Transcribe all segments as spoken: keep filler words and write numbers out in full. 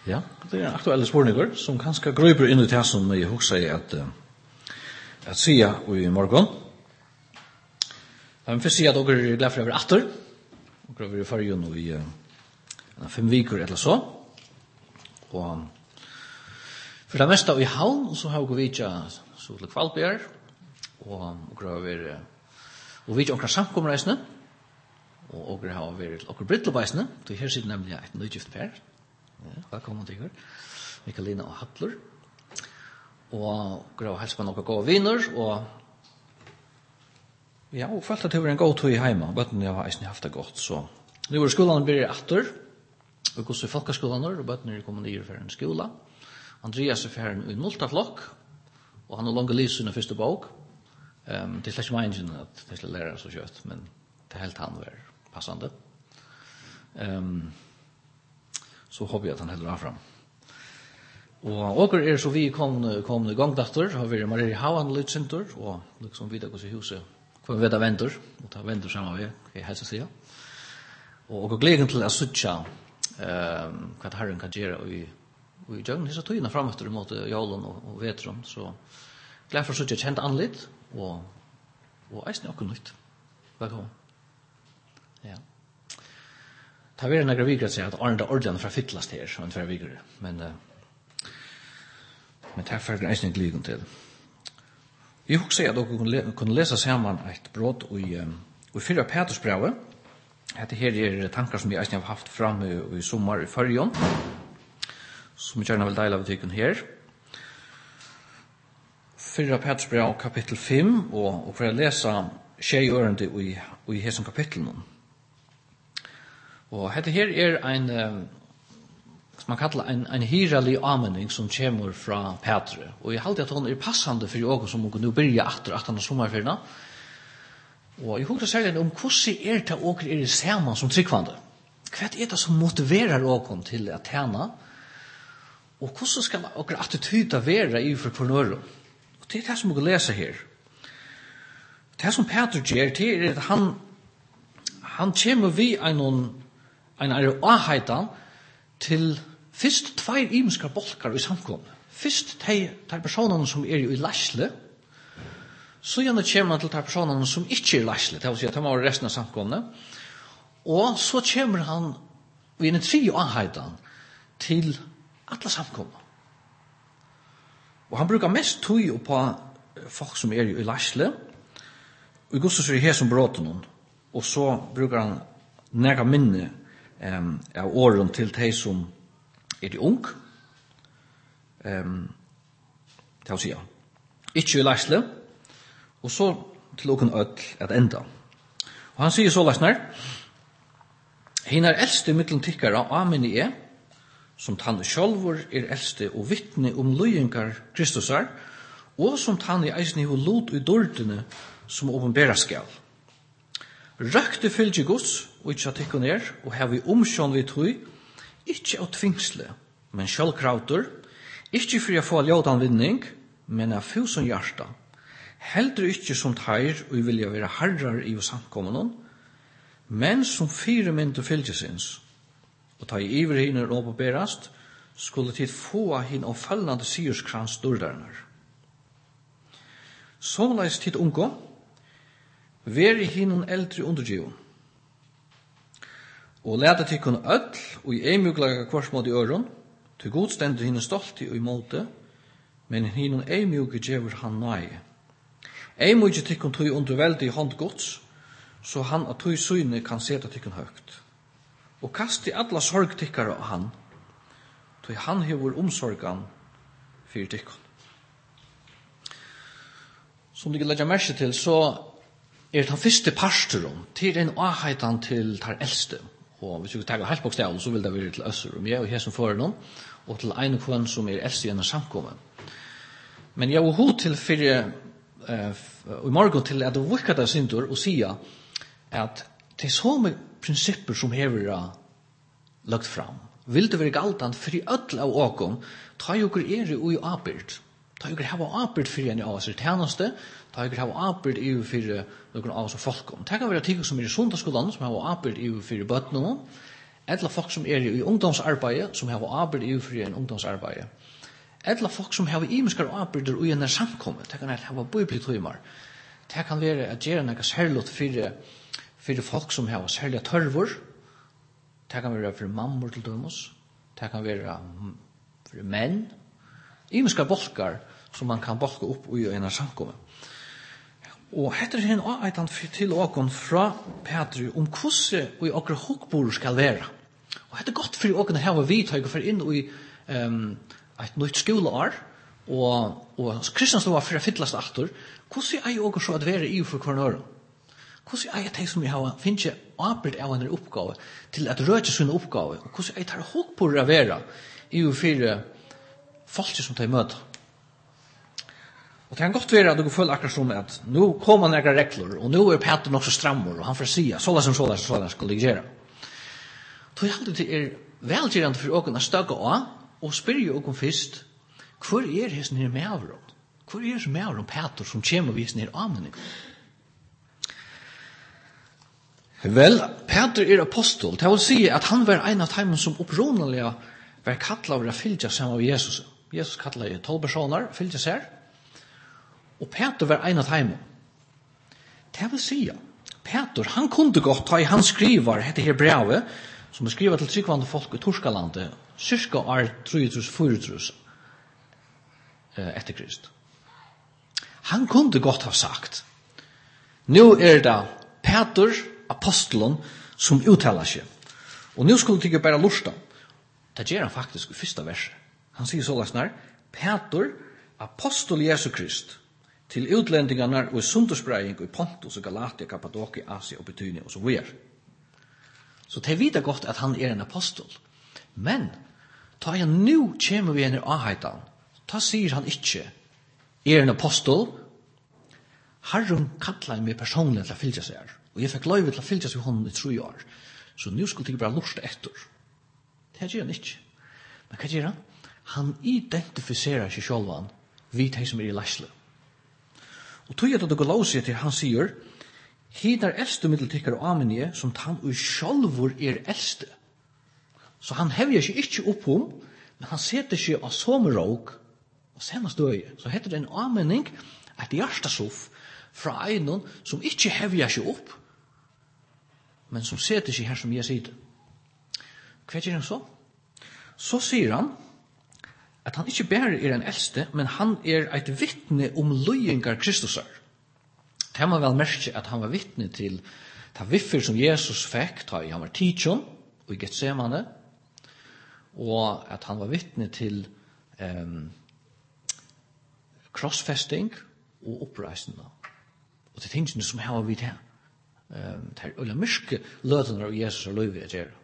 Ja, det er aktuelle spørninger som kanskje grøyper inn i det som jeg husker at, at sier i morgen. Jeg vil først si at dere er glad for å være atter. Dere har vært i fargen i uh, fem viker eller så. Og for det meste i havn, så har dere vidt så til Kvalbjær. Og dere har vært og vidt omkring samkomreisene. Og dere har vært dere bryttelbeisene. Det her sitter nemlig et nødgift per. Ja, velkommen til dere. Mikaelina og Hattler. Og dere har helst med noen gode viner. Og ja, og følte at det var en god tog i heima. Bøttene har eisen haft det godt. Så nå er skolen blir etter. Og går så i folkeskolen og bøttene er kommet ned for en skole. Andreas er ferdig i multaflokk. Og han har langt lyst under første bok. Um, det er slett ikke meningen at det skal lære så kjøtt, men det er helt han var passende. Um, så håper jeg at han heller av frem. Og åker er så vi kom, kom i gang datter, har vi Marie Havan litt sinter, og liksom videre hos i huset, kom vi da venter, og ta venter sammen med, kan jeg helst si. Og åker gleden til å suttje um, hva Herren kan gjøre i, i døgn, disse togene frem etter mot jalen og, og vetron, så gled for å suttje kjent anlitt, og, og eisen er okkur nytt. Velkommen. Ja. Det har vært en graviker å si at Arne er ordentlig fra fytlast her, og en tverre vigere. Men, uh, men det er ferdig eisen gleden til. Jeg husker at dere kunne, le kunne lese sammen et brott i, um, i fyrre Petersbrevet. Dette her er tankar som jeg eisen har haft fram i, i sommer i Førjon, som jeg gjerne vil deile av tykken her. Fyrre Petersbrevet kapittel fem, og, og for å lese tjej ørende i, i hesen kapittelen. Og dette her er en, som man kallar en, en hyrelig anmenning som kommer fra Petre. Og jeg halte at hun er passende for åken som hun nå begynner etter at han er sommerferien. Og jeg husker særlig om hvordan er det åker er i sammen som tryggvande. Hva er det som motiverer åken til å tjene? Og hvordan skal åker attityder være i for kvarnøren? Og det er det som vi kan lese her. Det som Peter gjør, det er at han, han kommer vi en en er aheitan til fyrst tveir imenskar bolkar i samkomne. Fyrst de, de personene som er i lasle, så gjerne kommer han til de personene som ikke er lasle, det vil si at de har resten av samkomne, og så kommer han ved en tri aheitan til alle samkomne. Og han brukar mest tøy på folk som er i lasle, og i gustus er her som bråten hon, og så brukar han nega minne um, av åren til de som er de ung. Um, det vil si, ikke i leisle, og så til åken ødel at enda. Og han sier så leisner, «Hin er eldste mittlen tikkara, amen i er, som tann sjálfur er eldste og vittne om løyengar Kristusar, og som tann i eisne hos lot i dårdene som åpenbæra skal. Røkte fylgje Guds, og ikke at ikke ned, og har vi omsjån vi tog, ikke av tvingsle, men sjølkrauter, ikke for å få ljødan vinning, men av fusen hjarta, heldre ikke som teir, og vilja være herrar i samkommenen, men som fire mynte fylgesins, og ta i iver hinner åpenbærast, skulle tid få hin og fallande sigerskrans dårdarnar. Såleis tid ungo, veri hinun eldre undergivun. Og leta tikkun öll, og i eimuglaga kvars mot i øron, til god stendur hinun stolti og i måte, men hinun eimuge gjevur han nøye. Eimuge tikkun tui underveldi i hånd gods, så han at tui syne kan seta tikkun høgt. Og kasti alla sorg tikkara av han, tui han hefur omsorgan fyrir tikkun. Som du kan legge merke til, så er det den første pastoren til en aheitan til tar eldste. Og hvis vi tar helt bokstaven, så vil det være til Øsser og meg, og her som får noen, og til en kvann som er eldste gjennom samkommen. Men jeg var hod til fyrir, uh, i morgen til at du virker deg sindur og sier at det er så med prinsipper som hever uh, lagt fram. Vil det være galtant for i ødel av åkom, ta jo ikke er i avbyrd. Ta jo ikke hava avbyrd for en av oss tjeneste, ta jo ikke hava avbyrd i for noen av oss folkom. Det kan være ting som er i sundagsskolen, som hava avbyrd i for bøttene, Eller folk som er i ungdomsarbeid, som har arbeid i ufri en ungdomsarbeid. Eller folk som har imiskar arbeid i en samkommet. Det kan være ha bibeltøymer. Det kan være at gjøre noe særlig for, for folk som har særlige tørver. Det kan være for mammor til dømes. Det kan være for menn. Imiskar bolkar som man kan bolka opp i en samkommet. Og heter en aveitan til åkon fra Petri om hvordan vi okra hokbord skal være. Og det er godt for åkon å hava vidtøy for inn i um, et nytt skoleår, og, og kristenstova for å fyllast aktor, hvordan er jeg også så at være i for kvarnøren? Hvordan er jeg de som jeg har finnet arbeid av en oppgave til at røde sin oppgave? Og hvordan er jeg tar hokbord å være i for folk som tar møte? Og det kan godt være at du føler akkurat som at nå kommer noen regler, og nå er Peter nok så strammer, og han får si at så som så som så som skal gjøre. Så jeg alltid er velgjørende for åken å støkke av, og spør åken først, hvor er det som er med over om? Hvor er det som er med over om Peter som kommer og viser ned anmenning? Vel, Peter er apostel. Det vil si at han var en av dem som oppronelig var kattlet over å fylke sammen av Jesus. Jesus kattlet tolv personer, fylke seg. Og Peter var en av dem. Det vil si, Peter, han kunne godt ta i hans skriver, hette her brevet, som er skrivet til tryggvande folk i Torskalandet, cirka år tre tusen fire tusen etter Krist. Han kunne godt ha sagt, nå er det Peter, apostelen, som uttaler seg. Og nå skulle jeg bare lusta. Det gjør han faktisk i første verset. Han sier så løsner, Peter, apostel Jesu Krist, til utlendingarna og sunderspreying i Pontus og Galatia, Kappadokia, Asia og Betynia og så videre. Så det vet godt at han er en apostel. Men, ta jeg nå kommer vi inn i avheitan, ta sier han ikke, er en apostel, Herren kallar meg personlig til å fylke seg her. Og jeg fikk lov til å fylke seg hånden i tre år. Så nå skulle jeg bare lusta etter. Det gjør han ikke. Men hva gjør han? Han identifiserer seg selv han vid de som er i læsle. Og tog jeg at det går lov seg til han sier, «Hidar eldste middeltikkar og amenje, som han og sjálvur er eldste». Så han hevjer seg ikke opp om, men han setter seg av sommeråk og senast døye. Så heter det en amening, et hjertasuff fra einon som ikke hevjer seg opp, men som setter seg her som jeg sier. Hva gjør han så? Så sier han, at han ikke bare er en eldste, men han er et vittne om løyingar Kristusar. Det har man vel merke at han var vittne til ta viffer som Jesus fikk, ta i han var tidsjon, og i Getsemane, og at han var vittne til um, krossfesting og oppreisende. Og til tingene som han var vidt her. Um, det er øyla myrke løtene av Jesus og løyve at gjøre.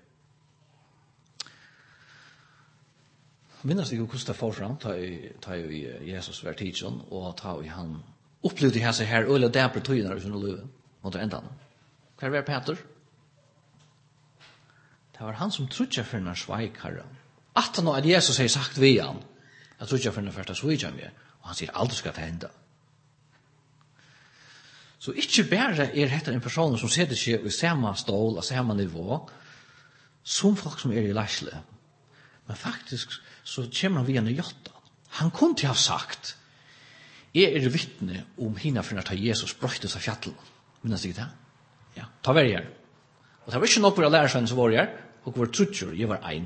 Minnes ikke hvordan det får fram, ta i, ta i Jesus var tidsjon, og ta i han opplevde jeg seg her, øyla dæper tøyner i sin løyve, mot enda. Hva var Peter? Det var han som trodde for en sveik herre. At han at Jesus har sagt vi han, jeg trodde for en første sveik han med, og han sier aldri skal det hende. Så ikke bare er dette en person som setter seg i samme stål og samme nivå, som folk som er i læsle. Men faktisk så kommer han via en jotta. Han kunne ikke ha sagt, jeg er vittne om hina for at Jesus brøytes av fjallet. Minnes ikke det? Ja, ta vær her. Og det var ikke nok for å lære seg som var her, og var trutcher, jeg var ein.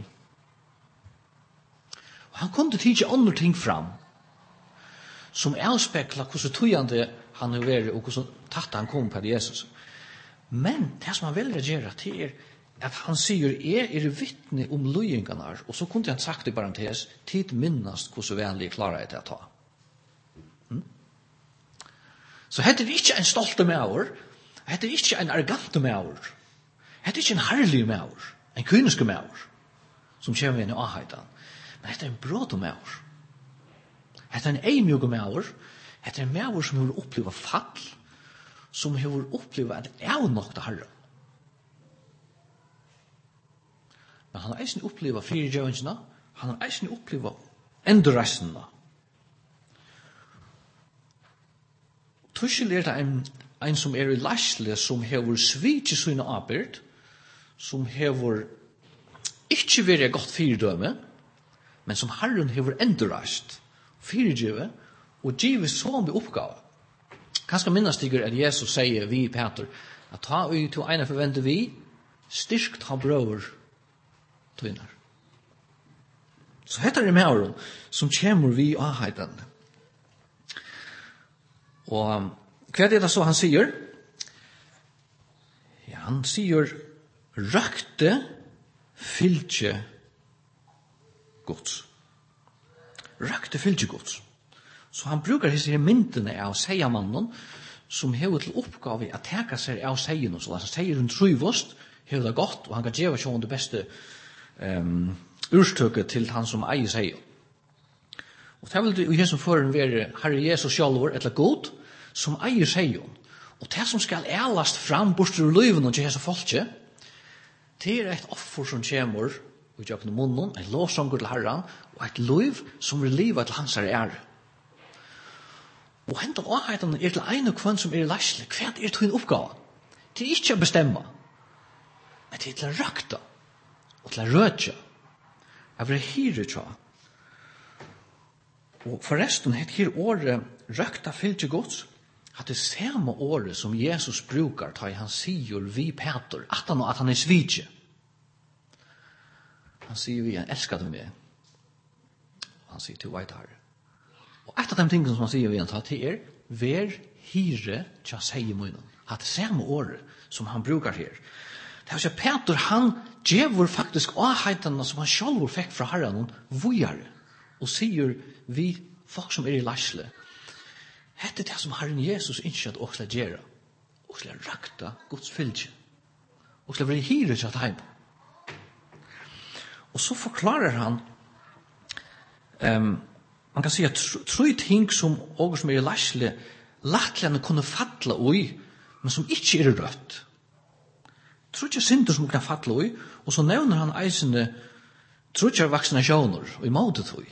Og han kunne tige andre ting fram, som avspekla hvordan tøyande han har vært, og hvordan tatt han kom på Jesus. Men det som han velger å gjøre, det er at han sier, jeg er vittne om løyingarna, og så kunne han sagt i parentes, tid minnast hvordan vennlig klarer jeg til å ta. Hmm? Så heter det ikke en stolte maur, heter det ikke en arrogante maur, heter det ikke en herlig maur, en kyniske maur, som kommer inn i avheitan, men heter en bråd maur. Heter en eimjuge maur, heter en maur som har opplevd fall, som har opplevd at det er nok til herre. Men han har eisen opplevd frigjøringsene, han har eisen opplevd endurreisene. Tussel er det en, en som er i læsle, som hever svitje sine arbeid, som hever ikke være et godt fyrdøme, men som Herren hever endurrast, fyrdøme, og givet så med oppgave. Kanskje minnes stiger at Jesus sier vi, Peter, at ta ut til ene forventer vi, styrkt ha brøver tøyner. Så heter det med åren, som kommer vi av heiden. Og hva er det så han sier? Ja, han sier, røkte fylgje Guds. Røkte fylgje Guds. Så han brukar disse myndene av seiamannen, som hever til oppgave at teka seg av seien, så altså seien truvost, hever det godt, og han kan gjøre seg det beste um, urstøket til han som eier seien. Og det vil det i som foran være Herre Jesus sjálvor, eller god, som eier seien. Og det som skal elast fram borster ur løyven og til hese folket, det er et offer som kommer og gjør munnen, en lovsanger til Herren, og et løyv som vil liva til hans ære. Og hentan åheitan er til ein og kvann som er lasle. Hva er til en oppgave? Det er ikke å bestemme, men det er til å røkta, og til å rødja, av det hyre tja. Og forresten, het her året røkta fylgje gods, at det samme året som Jesus brukar, ta i han sier vi Peter, at han, at han er svitje. Han sier vi, han elskar det meg. Han sier til veit herre. Og et av de tingene som han sier vi han tar til er, ver hyre tja seie munnen. At det samme året som han brukar her. Det er at Peter, han gjevur faktisk avheitene som han sjálfur fikk fra herren, vujare, og sier vi folk som er i lasle, hette det som Herren Jesus ikke at åksla gjøre, åksla rakta Guds fylgje, åksla være hyre til at heim. Og så forklarer han, um, man kan si at tre ting som åker som er i lasle, lattlene kunne fatla ui, men som ikke er rødt. Trutja synder som kan fatla ui, og så nevner han eisende trutja vaksinasjoner, og i måte tog.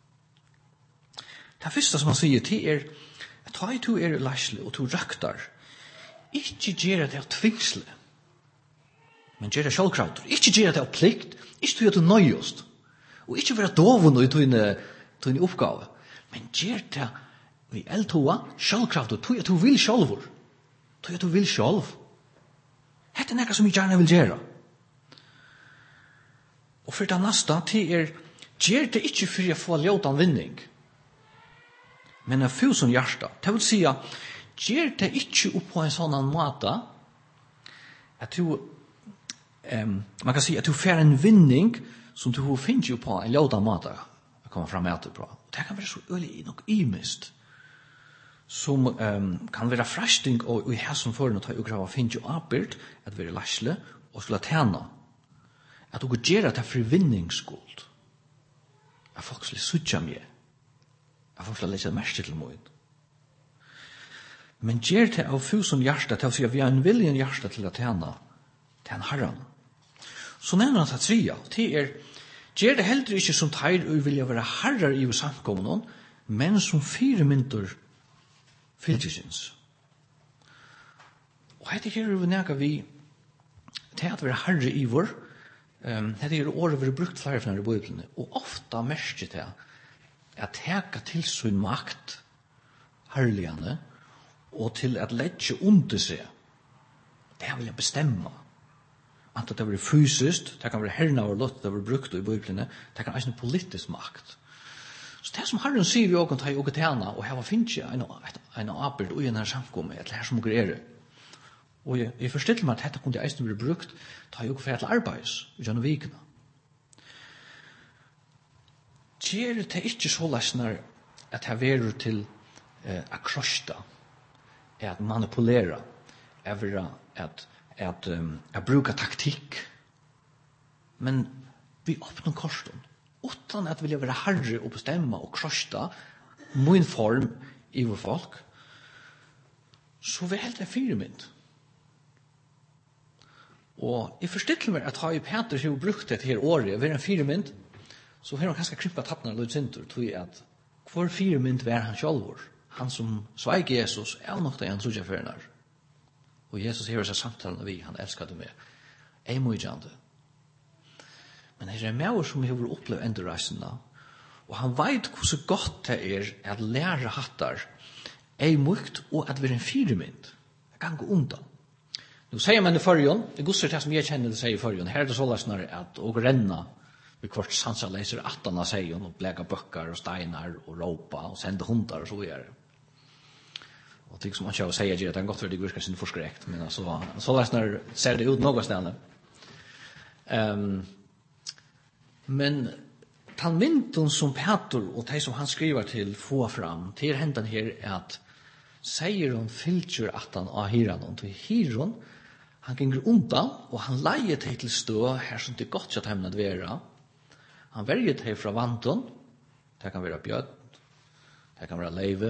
Det første som han sier til er, ta i to er lasle og to raktar, ikke gjøre det av tvingsle, men gjøre det sjálvkrauter, ikke gjøre det av plikt, ikke gjøre det nøyost, og ikke være doven i tøyne oppgave, men gjøre det vi eltoa sjálvkrauter, tøy at du vil sjálvur, tøy at du vil sjálv. Hette er nekka som jeg gjerne vil gjøre. Og for det neste, til er, gjør det ikke for å få ljøtan vinning, men av fusen hjärsta. Det vil si, gjør det ikke opp på en sånn måte, at du, um, man kan si at du får en vinning som du finner jo på en ljøta måte å komme fram etter på. Det kan være så øyelig nok imist, som um, kan være frasting og i her som foran å ta og grava finner jo arbeid, at være lasle og skulle tjene. At du gjør det for vinningsskuld. At folk skulle sutja med. Jeg får lese mest til moen. Men gjør det av fusen hjärsta til å si at vi har en viljen hjärsta til å tjene til en herren. Så nevner han til tria, til er, gjør det heller ikke som teir og vilja være herrer i samkommunen, men som fire mynter fylkesins. Og hette her er vi nega vi til at være herre i vår, um, hette er året vi har brukt flere fra i bøyblene, og ofta merker til at teka til sin makt herligane og til at letje under seg. Det vil jeg bestemme. At det blir fysiskt, det kan være herna og lott, det blir brukt i bøyblene, det kan være en politisk makt. Så det som Herren sier vi åken ta i åket hana, og her finnes ikke en, en arbeid i denne samkommet, eller her som åker er det. Og jeg, jeg forstiller meg at dette kunne eisen bli brukt, ta i åket for til arbeids, gjennom vikene. Gjør det ikke så lesner at jeg verer til eh, å krosta, at manipulera, eller at, at, um, at bruka taktikk. Men vi åpner korsen, utan at vilja være herre og bestemme og krosta min form i vår folk, så vi helt er firemynd. Og jeg forstiller meg at ha i Peter som har brukt det her året, vi er en firemynd, så har han kanskje krympet tappene litt sinter, tror jeg at hvor fire mynd var han sjálfur, han som sveik Jesus, er nok det han trodde jeg fører. Og Jesus hever seg samtalen vi, han elskade meg. Jeg må ikke ande. Men det er en mæver som har opplevd endurreisene, og han vet hvordan godt det er at lære hattar er mykt og at være en firemynd. Det kan gå undan. Nu sier man i førjon, det gusser det som jeg kjenner det sier i førjon, her er det så løsner at å renna vi kvart sansa leser attan av seg og bleka bøkker og steinar og råpa og sende hundar og så videre. Og ting som man ikke har å si at det er godt for det virker sin forskrekt, men altså, så løsner ser det ut noe stedene. Um, men den mynden som Peter og de som han skriver til få fram til hendan her er at sier hun fylkjer at han av hiran og til hiran han ganger undan og han leier til til stå her som det er godt at hemna dvera han verger til fra vanten det kan være bjød det kan være leive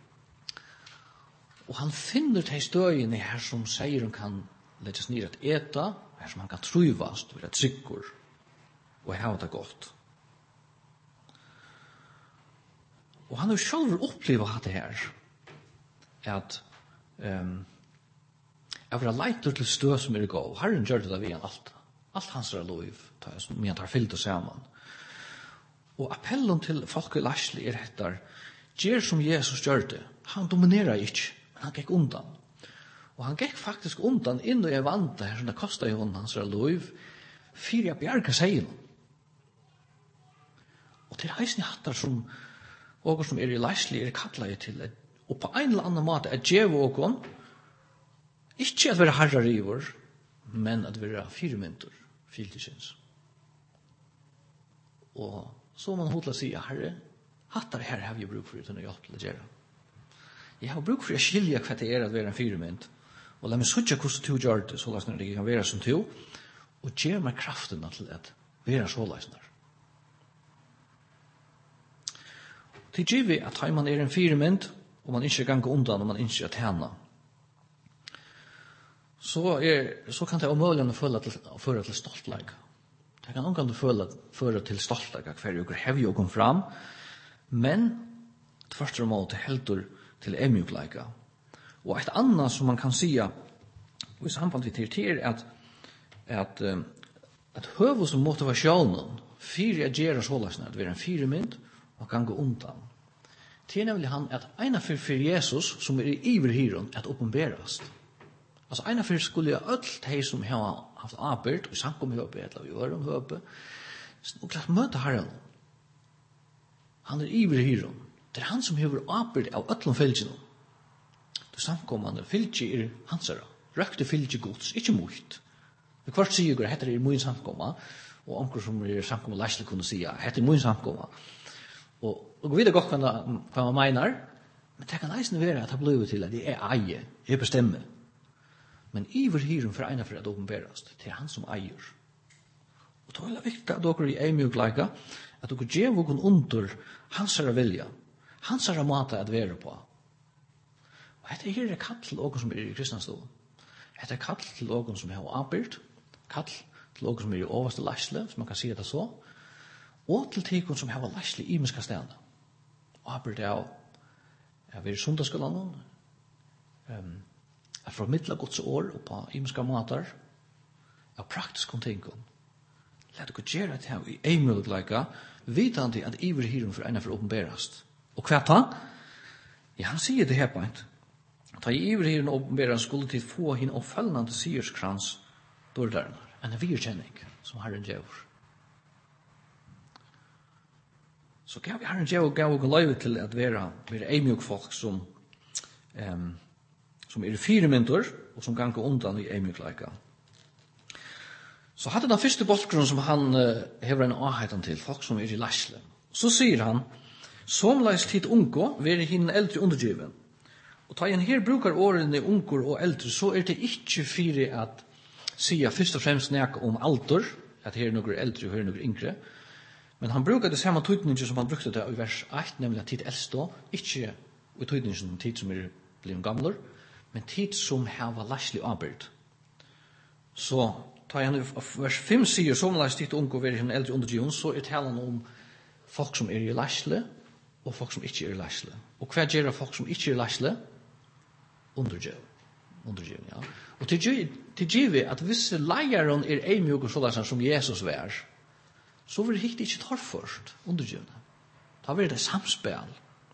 og han finner til støyene her som sier hun kan legges ned at eta her som han kan truvast være tryggur og hava det godt. Og han har selv opplevd at det her, at um, jeg var leiter til stø som er gå, og Herren gjør det da vi han alt. Alt hans er lov, som han tar fyllt og sammen. Og appellen til folk i Lashley er etter, gjør som Jesus gjør det. Han dominerer ikke, men han gikk undan. Og han gikk faktisk undan inn og jeg vant det her, som det kostet jo hans er lov, fyra bjerga seg inn. Og til heisen hattar som og som er i Lashley er kallet til det. Og på en eller annen måte at djev ågon ikke at være herrariver, men at være firemynter, fylkesins. Og så man hodla si, herre, hattar her har vi bruk for uten å hjelpe til å gjøre. Jeg har bruk for å skilja hva det er at være en firemynt, og la meg sutja hvordan du gjør det, så løsner det kan være som du, og gjør meg kraften til at være så løsner. Det gjør vi at man er en firemynd, og man ikke ganger undan, og man ikke er tjena. Så, er, så kan det omøyelig føle til, føre til stoltleik. Det kan omgående føle føre til stoltleik, hver jo hever jo kom fram, men tvert og måte heldur til emjukleika. Og et annet som man kan sige, og i samband med det er at, at, at høvus og motivasjonen, fyrir jeg gjør såleisene, at vi er en firemynd, og kan gå undan. Det er nemlig han at ena fyrir for Jesus, som er i iverhyron, at oppenberast. Altså ena fyrir skulle jeg ødelt hei som har haft arbeid, og samkom høpe, eller vi øren høpe, og klart møte herren. Han er iverhyron. Det er han som har arbeid av ødelen fylgjene. Det samkommende fylgje er hansara. Røkte fylgje gods, ikke mot. Det kvart sier jeg, heter er min samkomma, og anker som er samkomma Lashley kunne sige, heter min samkomma. Og, og vi vet godt hva, hva man mener, men det kan eisen være at det blir til at det er eier, jeg bestemmer. Men iver hyren for ena for at åpenberast, det er han som eier. Og det er viktig at dere er mjukleika, at dere gjør noen under hans er vilja, hans er måte at være på. Og dette her er kall til dere som er i kristnastål. Dette er kall til dere som har arbeid, kall til dere som er i overste lasle, som man kan si det så, og til tikon som har lasle i imenska stedene. Arbeid av at vi er i sundagsskolen, um, at formidla Guds år og på imenska måter, av praktiske ting. Lad dere gjøre det her i eimulgleika, vitande at iverhyren for ena for åpenberast. Og hva ta? Ja, han sier det her på en. Ta i iverhyren åpenberast skulle til få henne oppfølgende sierskrans bordaren. En virkjenning som Herren gjør. Så gav Herren gjør og gav og løyve til at være, være eimjuk folk som um, som er fire myntor, og som ganger undan i eimjukleika. Så hadde den første bolkgrunnen som han uh, hever en avheitan til, folk som er i Lasle. Så sier han, som leis tid ungo, være hinn eldre undergiven. Og ta en her brukar årene unger og eldre, så er det ikke fire at sia først og fremst nek om alder, at her er noen eldre og her er noen yngre, men han brukar det samme tøytninger som han brukte det i vers ett, nemlig at tid eldste, ikke i tøytninger som tid som er blitt gamler, men tid som hava laslig arbeid. Så tar jeg vers fem sier, som leis tid unge og være henne eldre undergiven, så er talen om folk som er i laslig, og folk som ikke er i laslig. Og hva gjør folk som ikke er i laslig? Undergiven. Undergiven, ja. Og til gjør vi at hvis leieren er eimjuk og sånn som Jesus var, så var det helt ikke torrførst undergivende. Da var det samspel.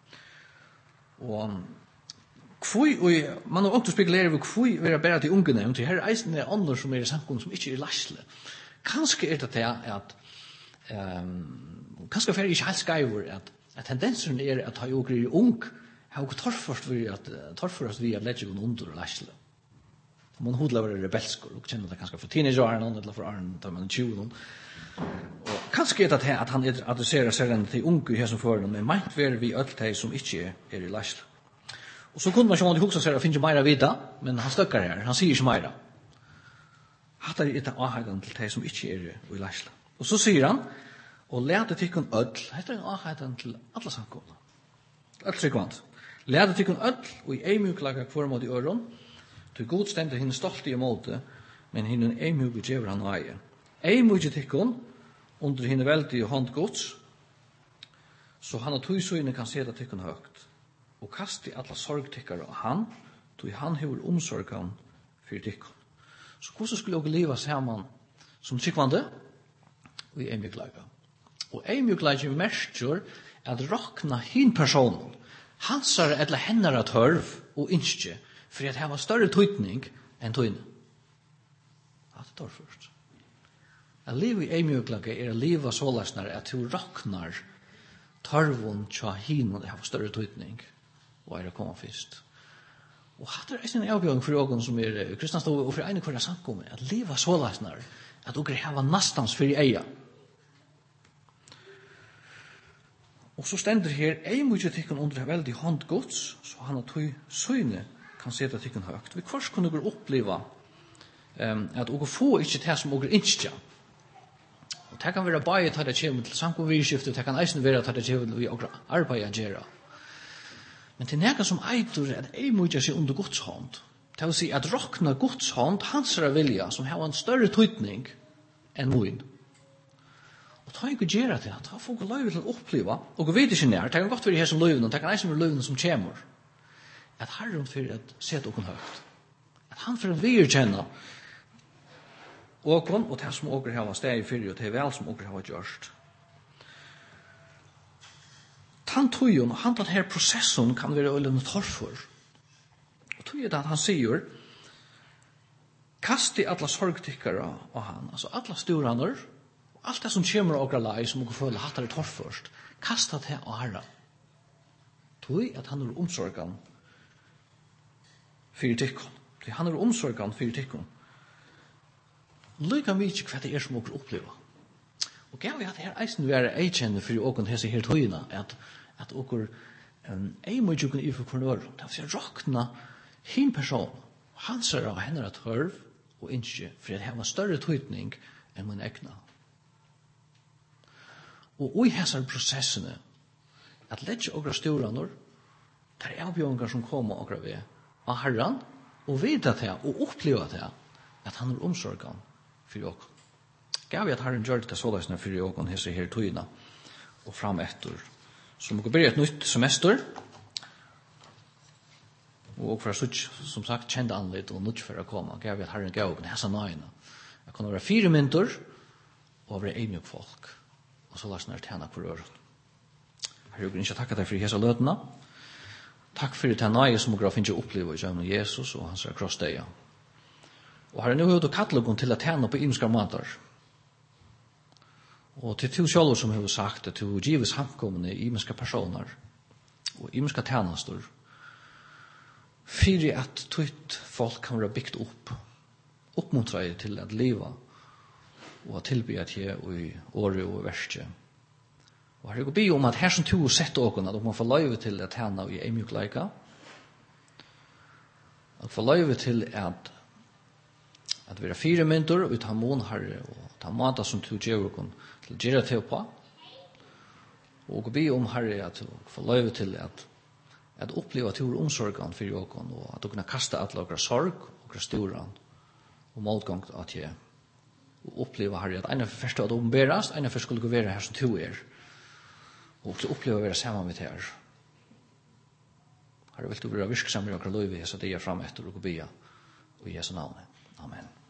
Og kvui, og man har også spekuleret over kvui vil bare til unge nevnt, her er eisen er andre som er i samkommet som ikke er lasle. Kanskje er det det at um, kanskje er det ikke helt skrevet at, at tendensen er at ha jo er ung, har jo torrførst vi at torrførst vi at lette jo under og lasle. Man hodla var rebelsk, og kjenner det kanskje for teenageårene, eller for årene, da man er tjue. Og kanskje er det at han adresserer seg til unge i hese forhånd, men meint ver vi alt de som ikke er i lasle. Og så kunne man ikke måtte hukse seg, det finnes ikke meira vita, men han støkker her, han sier ikke meira. Hatt er etter avheidan til de som ikke er i lasle. Og så sier han, og lete tykken ødl, heter en avheidan til alle samkomna. Ødl tryggvand. Lete tykken ødl, og i ei mjuklaga kvar mot i øron, til god stender henne stolt i måte, men henne ei mjuke djever han og eie. Ei mjuke tykken, under henne veldig håndgods, så han og tøysøyne kan se det tykken høgt. Og kast i alla sorgtikkare av han, tog han hever omsorgan for tykken. Så hvordan skulle jeg leva sammen som tykkvande? Og i eimjuklaga. Og eimjuklaga merker at rakna hin personen, hansar eller hennara tørv og innskje, for at det var større tøytning enn tøyne. Ja, det tar først. At livet i eimjuklaga er å leva såleisnar at du raknar tørvun tja hin og det har større tøytning og er å komme først. Og hatt er en avbjørning for ågen som er kristnast og for ene kvar samkommet, at leva såleisnar, at dere hava nastans for i eia. Og så stender her, ei mykje tykken under veldig håndgods, så han har tog søyne kan seta tykken høgt. Vi kvars kunne dere oppleva um, at dere få ikke det som dere innskja. Og det kan være bare ta det kjem til samkomvirskiftet, det kan eisen være ta det kjem til vi arbeid gjerra. Men til nega som eitur at ei mykje seg under Guds hånd. Det vil si at rokna Guds hånd, hans vilja, som har en større tøytning enn moin. Og ta ikke gjerra til at ta folk løyve til å oppleva, og vi vet ikke nær, det kan godt være her som løyvene, det kan eisen være løyvene som kommer, at Herren fyrir at sete okkur høgt. At han fyrir at virkjenna okkur, og det som okkur hava steg fyrir, og det er vel som okkur hava gjørst. Han tøyen, og han her prosessen kan være øyne torfor. Og tøyen er at han sier, kast i alle sorgtikkere av han, altså alle storaner, og alt det som kommer av okra lai, som okra føler hatt er torførst, kast det av herra. Tøy at han er omsorgan fyrir tikkun. Han er omsorgan fyrir tikkun. Lyka mykje hva det er som okra oppleva. Og gav vi at her eisen være eikjenne fyrir okra hese her tøyina, at at okkur um, ei mykje okkur i for kornør, det vil si rakna hin person, hans er av henne at hørv og innskje, for at det var større tøytning enn min egna. Og i hese prosessene, at letje okra stjåraner, det er avbjørnger som kommer okra ved av herran, og vite det, og oppleva det, at han er omsorgan for okkur. Gav vi at herren gjør det såleisene for okkur hese her tøyina, og fram etter Så vi kan begynne et nytt semester. Og for å som sagt, kjente anlitt og nytt for å komme. Gav vi at herren gav opp hessa nøyene. Det kan være fire mynter, og være en mjuk folk. Og så lass nær tjena for øret. Herre, jeg ikke takke deg for hessa løtene. Takk for det nøye som dere finner å oppleve i kjønnen Jesus og hans krossdeia. Og herre, nå har du kattlogen til å tjene på imenskar måter. Og til to sjåler som har sagt at du gives samkommende imenska personer og imenska tjenester fyrir at tøyt folk kan være bygd opp oppmuntra til at leva og at tilby at jeg og i året og i verste. Og her er det om at her som to sett åkene at man får løyve til at tjene i en mjukleika at få løyve til at at vi er fire mynter og ta mån herre og ta måneder som to gjør okon til gjøre til på og be om herre at få løyve til at at oppleva til omsorgen for okon og at du kunne kaste alle okra sorg okra storan og målgang at jeg og oppleva herre at ene for første at åpenberast ene for skulle gå være her som to er og til oppleva å være sammen med her herre vil du være virksamere okra løyve så det er frem etter og be og i Jesu navn. Amen.